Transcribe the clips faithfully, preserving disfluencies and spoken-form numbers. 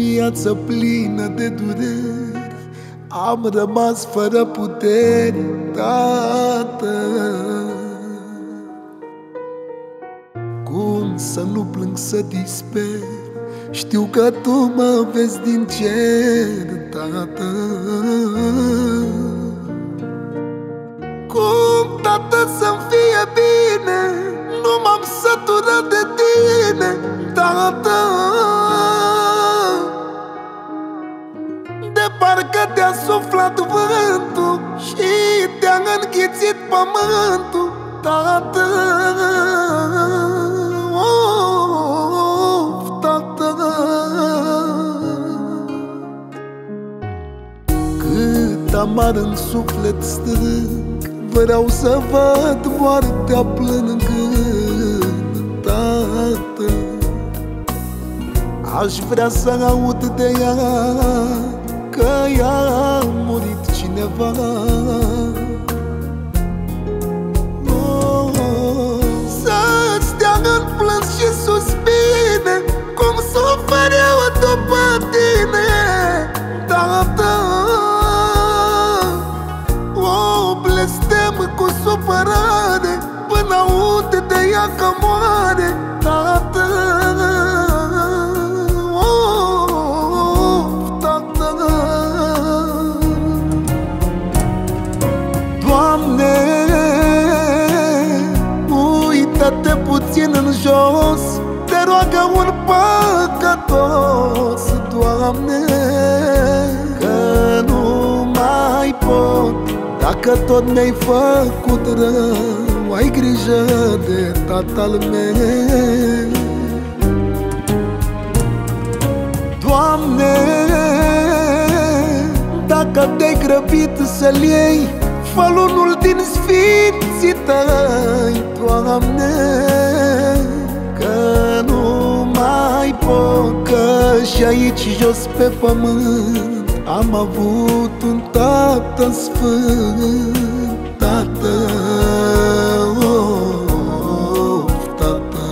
viață plină de dureri, am rămas fără puteri, Tată. Cum să nu plâng, să disper? Știu că Tu mă vezi din cer, Tată. Cum, Tată, să-mi fie bine? Nu m-am săturat de Tine, Tată. De parcă te-a suflat vântul și te-a înghițit pământul, Tată. Of, Tată. Cât amar în suflet strâng, vreau să văd moartea plângând, Tată. Aș vrea să aud de ea că i-a murit cineva. Oh, să stea în plâns și suspine, cum sufăr eu după Tine, Tată. O blestem cu supărare până aud de ea că moare, Tată. Doamne, uită-te puțin în jos, te roagă un păcătos, Doamne, că nu mai pot. Dacă tot mi-ai făcut rău, ai grijă de tatăl meu. Doamne, dacă te-ai grăbit să-l iei, fă-l unul din sfinții Tăi, Doamne, că nu mai pot. Că și aici jos pe pământ am avut un Tată sfânt, Tată. Oh, Tată.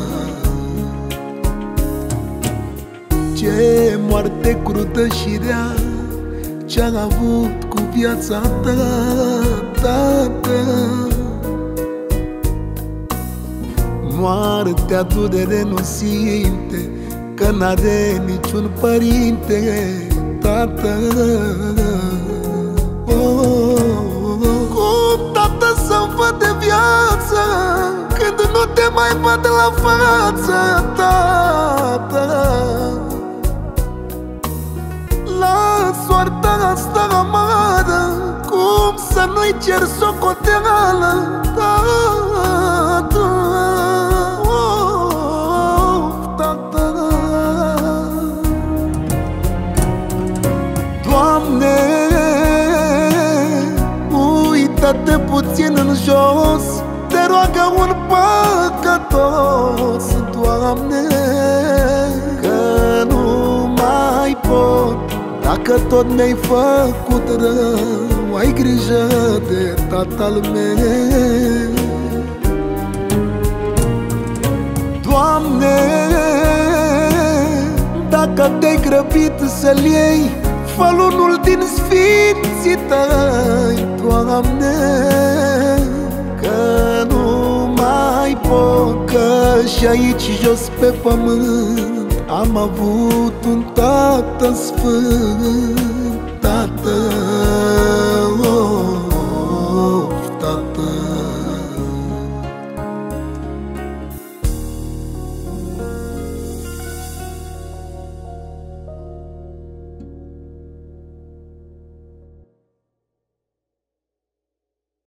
Ce moarte crudă și rea ce-a avut cu viața Ta, Tată. Moartea durere nu simte, că n-are niciun părinte, Tată. Oh, cum, Tată, să-mi văd de viață când nu te mai văd la față, Tată? La soarta asta amară, cum să nu-i cer socoteală, Tată? Oh, Tată. Doamne, uită-te puțin în jos, te roagă un păcătos, Doamne, că nu mai pot. Dacă tot mi-ai făcut rău, ai grijă de tatăl meu. Doamne, dacă te-ai grăbit să-l iei, fă-l unul din sfinții Tăi, Doamne, că nu mai pot. Că și aici jos pe pământ am avut un Tată sfânt, Tată.